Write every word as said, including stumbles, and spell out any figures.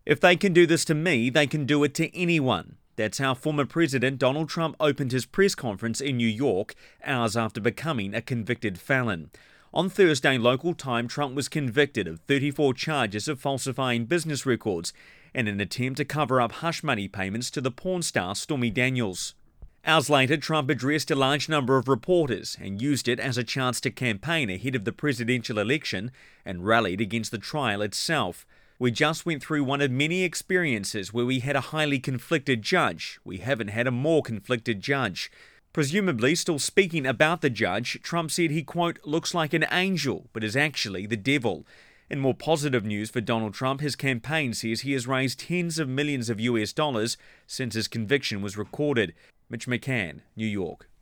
If they can do this to me, they can do it to anyone. That's how former President Donald Trump opened his press conference in New York hours after becoming a convicted felon. On Thursday local time, Trump was convicted of thirty-four charges of falsifying business records in an attempt to cover up hush money payments to the porn star Stormy Daniels. Hours later, Trump addressed a large number of reporters and used it as a chance to campaign ahead of the presidential election and rallied against the trial itself. We just went through one of many experiences where we had a highly conflicted judge. We haven't had a more conflicted judge. Presumably still speaking about the judge, Trump said he, quote, looks like an angel, but is actually the devil. In more positive news for Donald Trump, his campaign says he has raised tens of millions of U S dollars since his conviction was recorded. Mitch McCann, New York.